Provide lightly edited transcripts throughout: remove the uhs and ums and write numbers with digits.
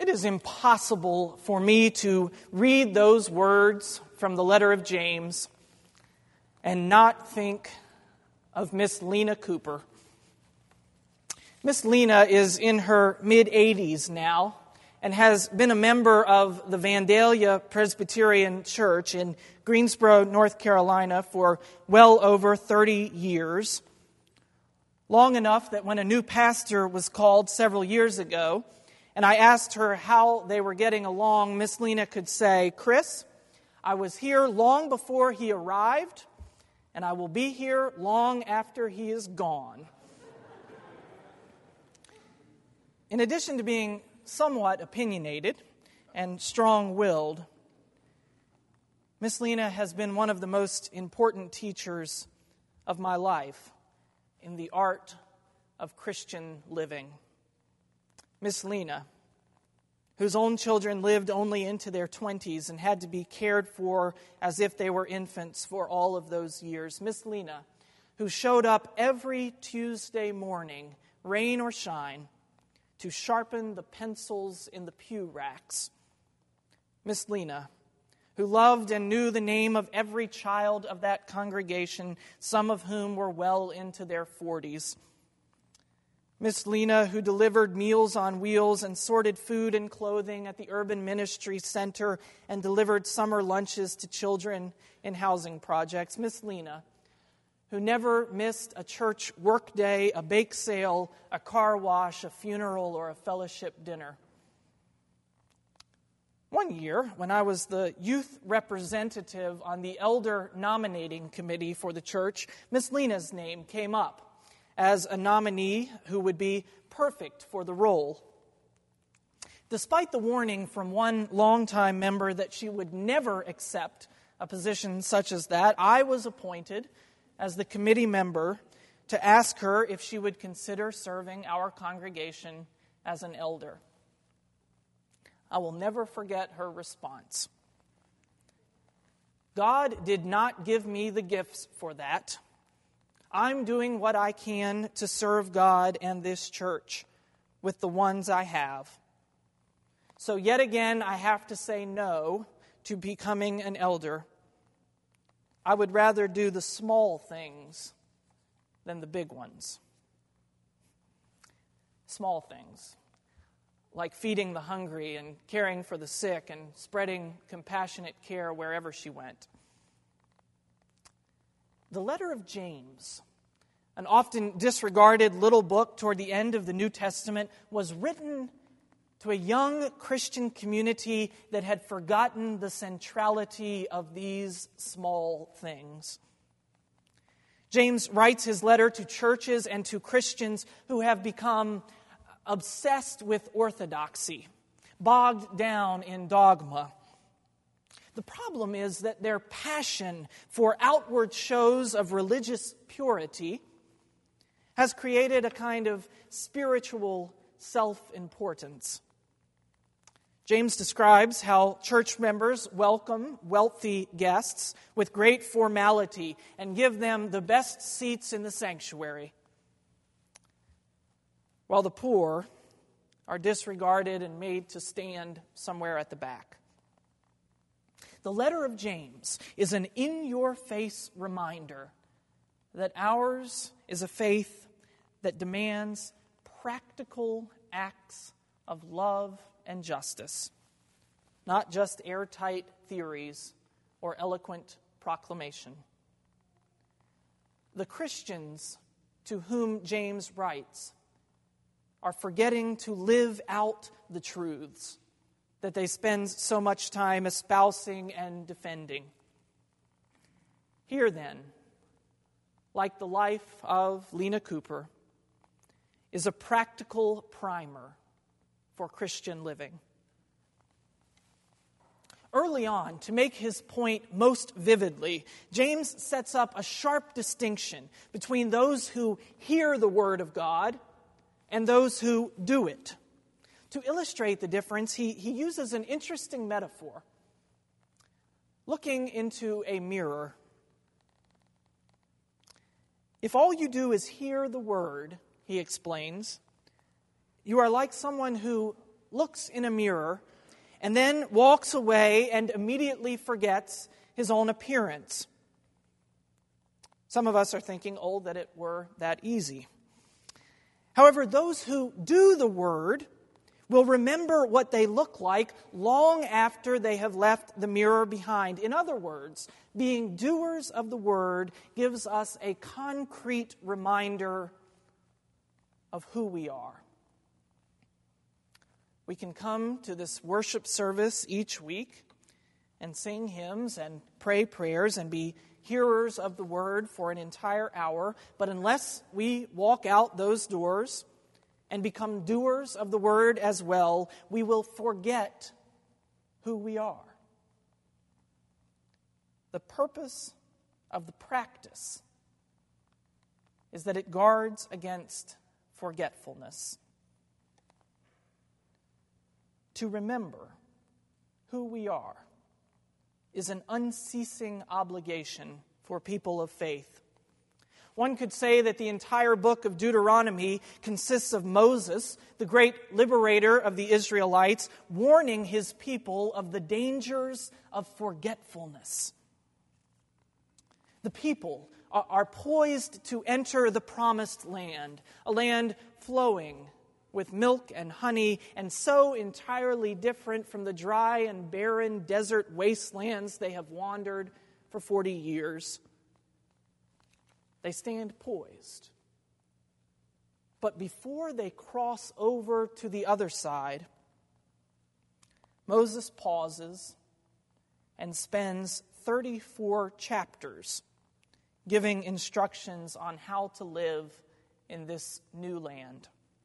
It is impossible for me to read those words from the letter of James and not think of Miss Lena Cooper. Miss Lena is in her mid-80s now and has been a member of the Vandalia Presbyterian Church in Greensboro, North Carolina for well over 30 years. Long enough that when a new pastor was called several years ago, and I asked her how they were getting along, Miss Lena could say, "Chris, I was here long before he arrived, and I will be here long after he is gone." In addition to being somewhat opinionated and strong-willed, Miss Lena has been one of the most important teachers of my life in the art of Christian living. Miss Lena, whose own children lived only into their 20s and had to be cared for as if they were infants for all of those years. Miss Lena, who showed up every Tuesday morning, rain or shine, to sharpen the pencils in the pew racks. Miss Lena, who loved and knew the name of every child of that congregation, some of whom were well into their 40s. Miss Lena, who delivered Meals on Wheels and sorted food and clothing at the Urban Ministry Center and delivered summer lunches to children in housing projects. Miss Lena, who never missed a church workday, a bake sale, a car wash, a funeral, or a fellowship dinner. One year, when I was the youth representative on the elder nominating committee for the church, Miss Lena's name came up as a nominee who would be perfect for the role. Despite the warning from one longtime member that she would never accept a position such as that, I was appointed as the committee member to ask her if she would consider serving our congregation as an elder. I will never forget her response. "God did not give me the gifts for that. I'm doing what I can to serve God and this church with the ones I have. So yet again, I have to say no to becoming an elder. I would rather do the small things than the big ones." Small things, like feeding the hungry and caring for the sick and spreading compassionate care wherever she went. The letter of James, an often disregarded little book toward the end of the New Testament, was written to a young Christian community that had forgotten the centrality of these small things. James writes his letter to churches and to Christians who have become obsessed with orthodoxy, bogged down in dogma. The problem is that their passion for outward shows of religious purity has created a kind of spiritual self-importance. James describes how church members welcome wealthy guests with great formality and give them the best seats in the sanctuary, while the poor are disregarded and made to stand somewhere at the back. The letter of James is an in-your-face reminder that ours is a faith that demands practical acts of love and justice, not just airtight theories or eloquent proclamation. The Christians to whom James writes are forgetting to live out the truths that they spend so much time espousing and defending. Here then, like the life of Lena Cooper, is a practical primer for Christian living. Early on, to make his point most vividly, James sets up a sharp distinction between those who hear the word of God and those who do it. To illustrate the difference, he uses an interesting metaphor. Looking into a mirror. If all you do is hear the word, he explains, you are like someone who looks in a mirror and then walks away and immediately forgets his own appearance. Some of us are thinking, oh, that it were that easy. However, those who do the word will remember what they look like long after they have left the mirror behind. In other words, being doers of the word gives us a concrete reminder of who we are. We can come to this worship service each week and sing hymns and pray prayers and be hearers of the word for an entire hour, but unless we walk out those doors and become doers of the word as well, we will forget who we are. The purpose of the practice is that it guards against forgetfulness. To remember who we are is an unceasing obligation for people of faith. One could say that the entire book of Deuteronomy consists of Moses, the great liberator of the Israelites, warning his people of the dangers of forgetfulness. The people are poised to enter the promised land, a land flowing with milk and honey, and so entirely different from the dry and barren desert wastelands they have wandered for 40 years. They stand poised. But before they cross over to the other side, Moses pauses and spends 34 chapters giving instructions on how to live in this new land.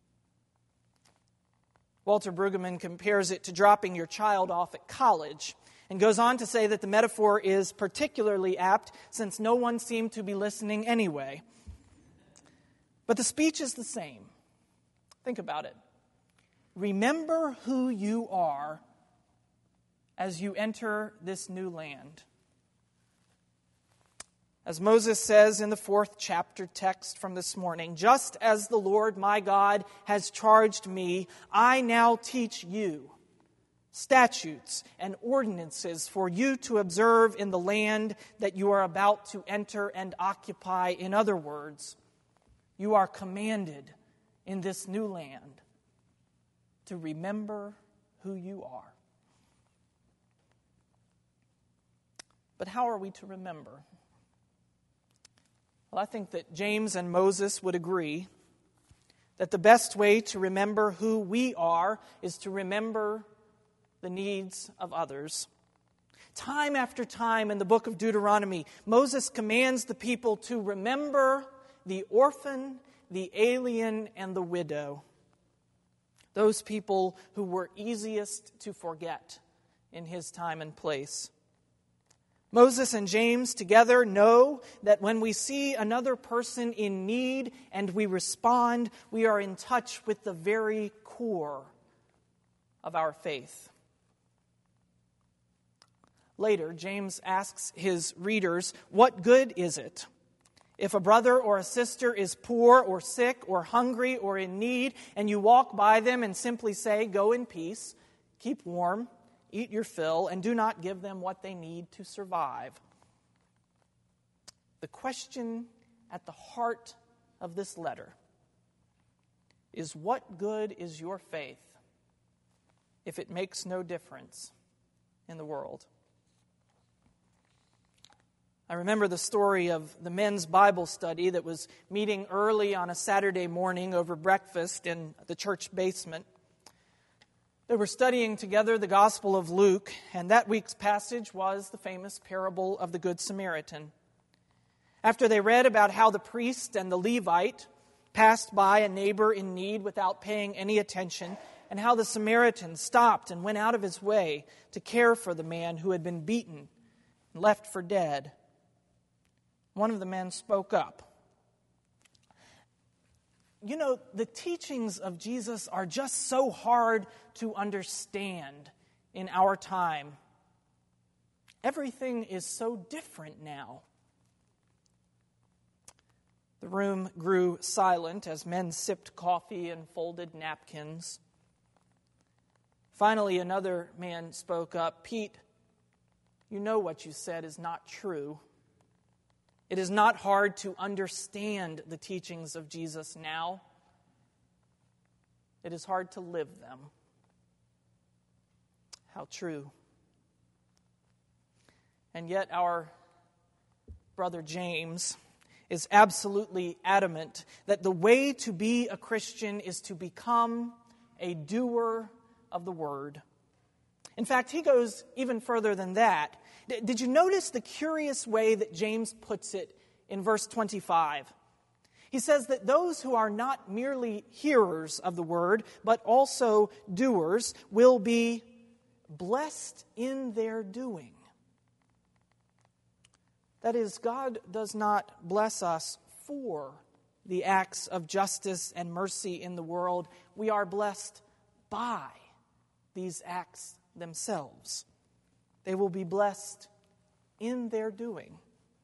Walter Brueggemann compares it to dropping your child off at college and goes on to say that the metaphor is particularly apt since no one seemed to be listening anyway. But the speech is the same. Think about it. Remember who you are as you enter this new land. As Moses says in the 4th chapter text from this morning, just as the Lord my God has charged me, I now teach you statutes and ordinances for you to observe in the land that you are about to enter and occupy. In other words, you are commanded in this new land to remember who you are. But how are we to remember? Well, I think that James and Moses would agree that the best way to remember who we are is to remember the needs of others. Time after time in the book of Deuteronomy, Moses commands the people to remember the orphan, the alien, and the widow. Those people who were easiest to forget in his time and place. Moses and James together know that when we see another person in need and we respond, we are in touch with the very core of our faith. Later, James asks his readers, what good is it if a brother or a sister is poor or sick or hungry or in need, and you walk by them and simply say, go in peace, keep warm, eat your fill, and do not give them what they need to survive? The question at the heart of this letter is, what good is your faith if it makes no difference in the world? I remember the story of the men's Bible study that was meeting early on a Saturday morning over breakfast in the church basement. They were studying together the Gospel of Luke, and that week's passage was the famous parable of the Good Samaritan. After they read about how the priest and the Levite passed by a neighbor in need without paying any attention, and how the Samaritan stopped and went out of his way to care for the man who had been beaten and left for dead, one of the men spoke up. You know, the teachings of Jesus are just so hard to understand in our time. Everything is so different now. The room grew silent as men sipped coffee and folded napkins. Finally, another man spoke up. Pete, you know what you said is not true. It is not hard to understand the teachings of Jesus now. It is hard to live them. How true. And yet our brother James is absolutely adamant that the way to be a Christian is to become a doer of the word. In fact, he goes even further than that. Did you notice the curious way that James puts it in verse 25? He says that those who are not merely hearers of the word, but also doers, will be blessed in their doing. That is, God does not bless us for the acts of justice and mercy in the world. We are blessed by these acts themselves. They will be blessed in their doing.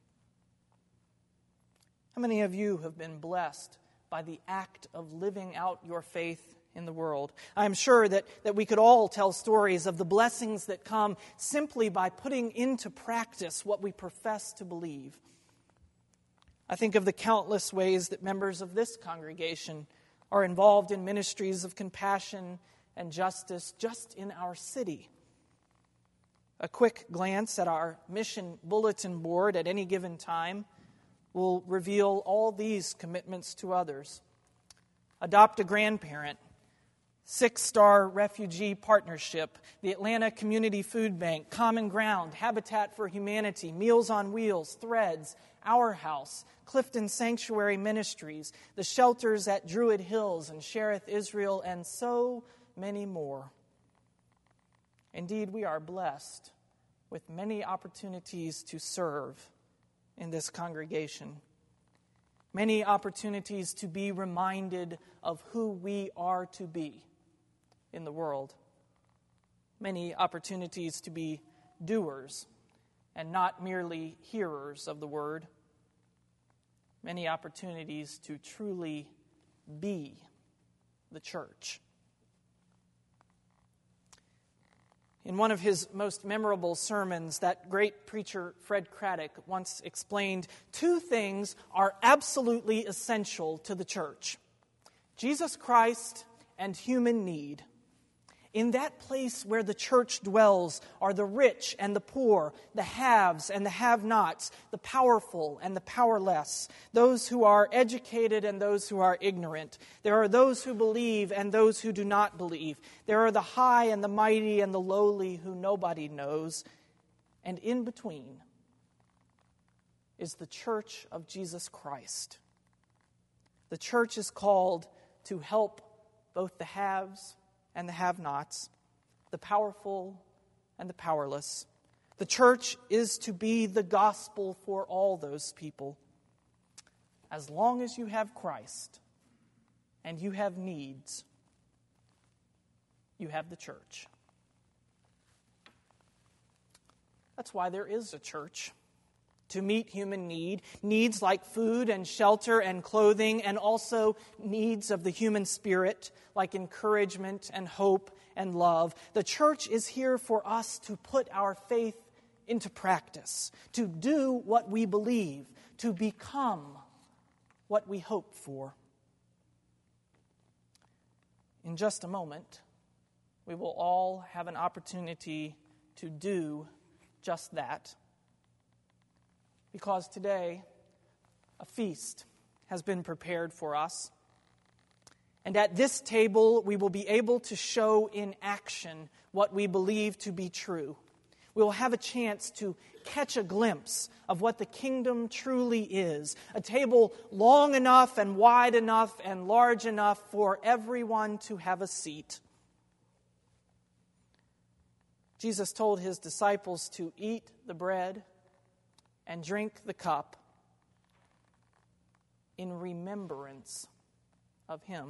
How many of you have been blessed by the act of living out your faith in the world? I'm sure that we could all tell stories of the blessings that come simply by putting into practice what we profess to believe. I think of the countless ways that members of this congregation are involved in ministries of compassion and justice just in our city. A quick glance at our mission bulletin board at any given time will reveal all these commitments to others. Adopt a grandparent, 6-Star Refugee Partnership, the Atlanta Community Food Bank, Common Ground, Habitat for Humanity, Meals on Wheels, Threads, Our House, Clifton Sanctuary Ministries, the shelters at Druid Hills and Sherith Israel, and so many more. Indeed, we are blessed with many opportunities to serve in this congregation. Many opportunities to be reminded of who we are to be in the world. Many opportunities to be doers and not merely hearers of the word. Many opportunities to truly be the church. In one of his most memorable sermons, that great preacher Fred Craddock once explained, 2 things are absolutely essential to the church: Jesus Christ and human need. In that place where the church dwells are the rich and the poor, the haves and the have-nots, the powerful and the powerless, those who are educated and those who are ignorant. There are those who believe and those who do not believe. There are the high and the mighty and the lowly who nobody knows. And in between is the church of Jesus Christ. The church is called to help both the haves and the have-nots, the powerful and the powerless. The church is to be the gospel for all those people. As long as you have Christ and you have needs, you have the church. That's why there is a church. To meet human needs like food and shelter and clothing, and also needs of the human spirit like encouragement and hope and love. The church is here for us to put our faith into practice, to do what we believe, to become what we hope for. In just a moment, we will all have an opportunity to do just that. Because today, a feast has been prepared for us. And at this table, we will be able to show in action what we believe to be true. We will have a chance to catch a glimpse of what the kingdom truly is. A table long enough and wide enough and large enough for everyone to have a seat. Jesus told his disciples to eat the bread and drink the cup in remembrance of him.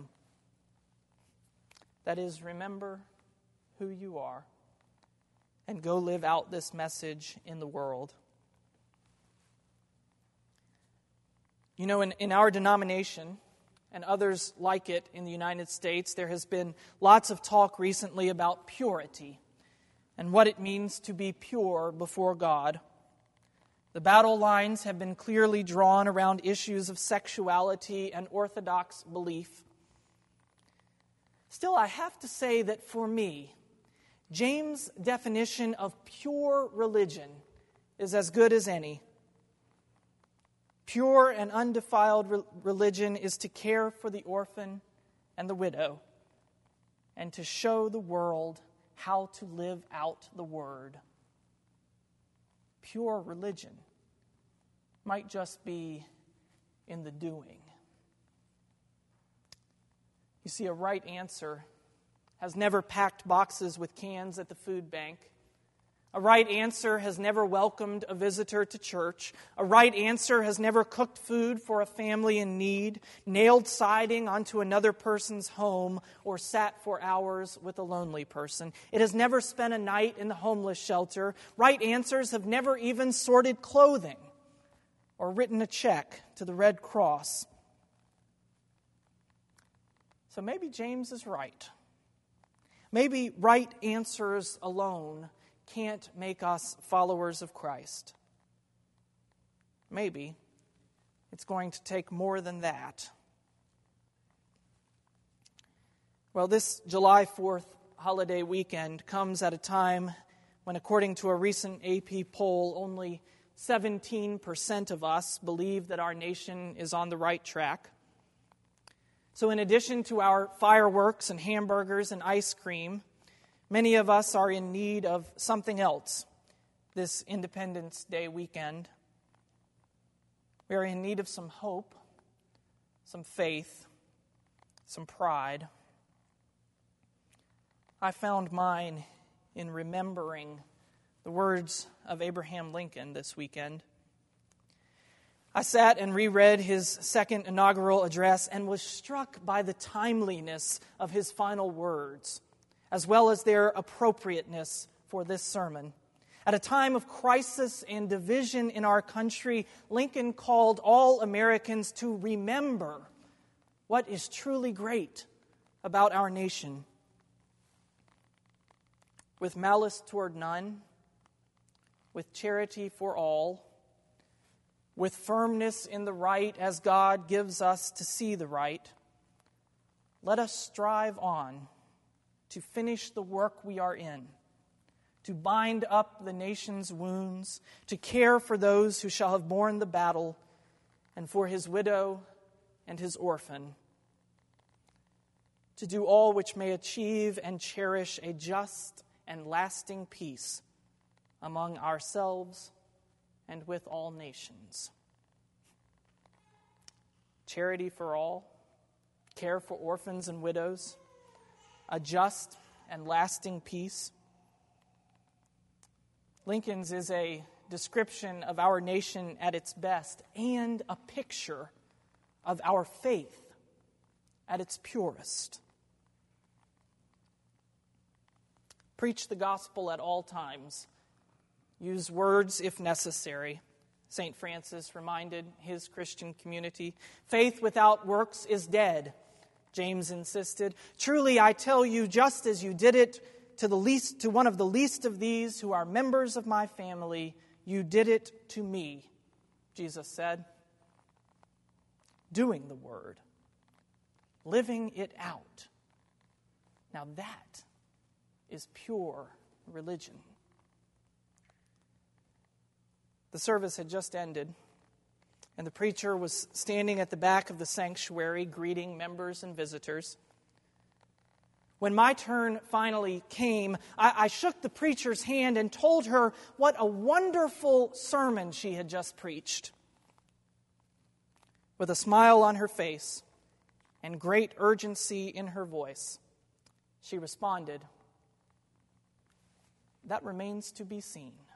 That is, remember who you are and go live out this message in the world. You know, in our denomination, and others like it in the United States, there has been lots of talk recently about purity and what it means to be pure before God. The battle lines have been clearly drawn around issues of sexuality and orthodox belief. Still, I have to say that for me, James' definition of pure religion is as good as any. Pure and undefiled religion is to care for the orphan and the widow and to show the world how to live out the word. Pure religion might just be in the doing. You see, a right answer has never packed boxes with cans at the food bank. A right answer has never welcomed a visitor to church. A right answer has never cooked food for a family in need, nailed siding onto another person's home, or sat for hours with a lonely person. It has never spent a night in the homeless shelter. Right answers have never even sorted clothing or written a check to the Red Cross. So maybe James is right. Maybe right answers alone can't make us followers of Christ. Maybe it's going to take more than that. Well, this July 4th holiday weekend comes at a time when, according to a recent AP poll, only 17% of us believe that our nation is on the right track. So in addition to our fireworks and hamburgers and ice cream, many of us are in need of something else this Independence Day weekend. We are in need of some hope, some faith, some pride. I found mine in remembering the words of Abraham Lincoln this weekend. I sat and reread his second inaugural address and was struck by the timeliness of his final words, as well as their appropriateness for this sermon. At a time of crisis and division in our country, Lincoln called all Americans to remember what is truly great about our nation. With malice toward none, with charity for all, with firmness in the right as God gives us to see the right, let us strive on to finish the work we are in, to bind up the nation's wounds, to care for those who shall have borne the battle, and for his widow and his orphan, to do all which may achieve and cherish a just and lasting peace among ourselves and with all nations. Charity for all, care for orphans and widows, a just and lasting peace. Lincoln's is a description of our nation at its best and a picture of our faith at its purest. Preach the gospel at all times. Use words if necessary. St. Francis reminded his Christian community. Faith without works is dead, James insisted. Truly, I tell you, just as you did it to one of the least of these who are members of my family, you did it to me, Jesus said. Doing the word, living it out. Now that is pure religion. The service had just ended, and the preacher was standing at the back of the sanctuary greeting members and visitors. When my turn finally came, I shook the preacher's hand and told her what a wonderful sermon she had just preached. With a smile on her face and great urgency in her voice, she responded, "That remains to be seen."